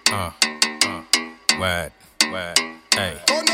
Word, hey.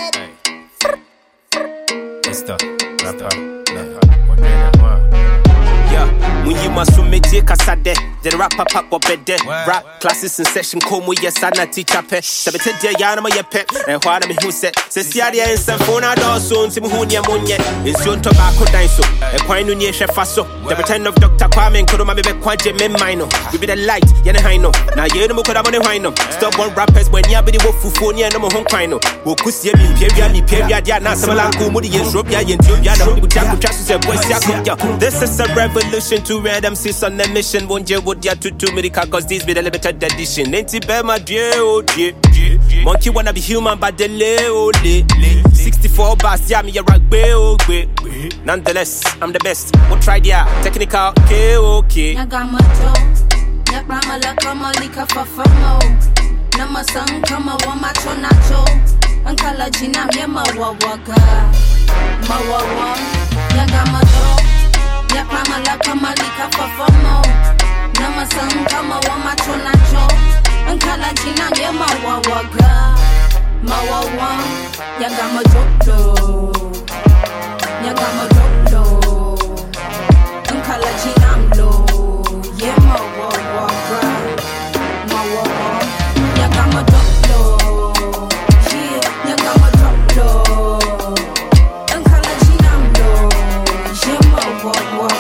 It's the rapper, yeah, when you must make Casade, the rapper pack or bed, rap classes in session, come with your son, teacher pet, 70 Yanama pet, and what I'm who said, Cecilia and Sanfona Dawson, Simunia Munya, in Sun Tobacco Daiso, a Quainunia Chefaso, the return of Dr. Kwame and Kuruma Quaje Memino, you be the light, Yanahino, now Yenamu Kodamano, stop one rappers when Yabidi Wofufonia no home Quino, Wokusia, Peria, Nasamalanku, Moody and Robia, and Tubiana, Jaku Trassus and West Yakuya. This is a revolution to read them sis on the mission. Won't you would ya to America, cause this be the limited edition. Ain't it my dear, oh dear. Monkey wanna be human, but the leo 64 bars, yeah, me a rugby, oh nonetheless, I'm the best. We'll try the technical, okay. Nagamato, Nakamala, Kamalika Fafamo, Namasan, Kama, Wamacho, Nacho, Ankala Jina, Yama, Wawaka, Mawawa, Nagamato. Yakamala kamalika fafamo Namasan kama wamacho nacho Ankala jina yema wawaga Mawawa Yagama joklo Yagama joklo Ankala jina mlo Yema wawaga Mawawa Yagama joklo Yagama joklo Ankala jina mlo Yema wawaga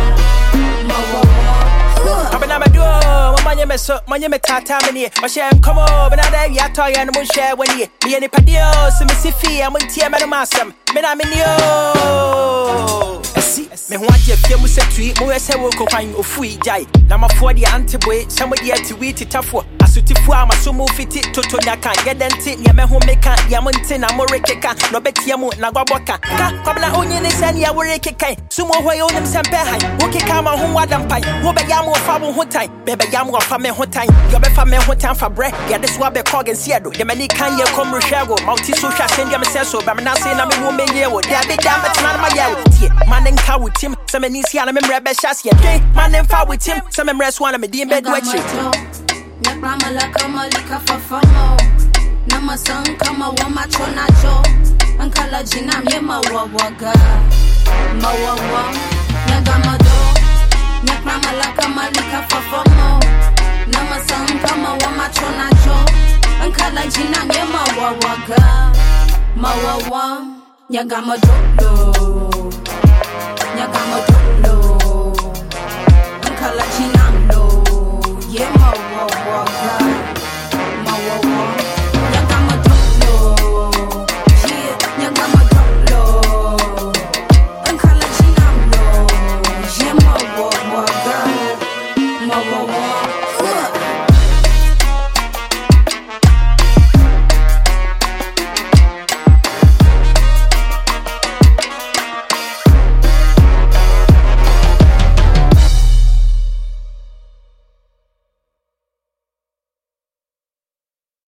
Manyame tata many, my share come over, but I yatoy and moon share when ye be any padios, and Mississippi, and when Tia Madamasam, Menaminio. See, me want your film was a tree, more as I will confine of free jay. Number 40 anti-boy, somebody had to wait it tough for. I suit it for my sumo fit it to Tonaka, get them tin, Yama homemaker, Yamuntin, Amoreka, no bet Yamu, Nagaboka, Kabla Onion is any Awareka, Sumo Way on them Sampai, Wokikama, whom Wadam Pai, Wobayamu, Fabu Hotai, Bebayamu, Fame Hotai, Yobefame Hotan Fabre, Yadis Wabe Cog and Seattle, the many Kanya come Rushago, Multi Susha, send them a sense of Bamanasi, and I'm a woman, yeah, they damn it's not my yellow, man. Cow with him, some in Isiana, and Rebbe Shassia, man, and far with him, some in rest one of me, dear bed watching. Nakramala Kamalika Fafamo, Namasan Kama Wamacho Nacho, Ankala Jinam Yema Wawaga, Mawawa, Nagamado, Nakramala Kamalika Fafamo, Namasan Kama Wamacho Nacho, Ankala Jinam Yema Wawaga, Mawawa, Yagamado. Nyagama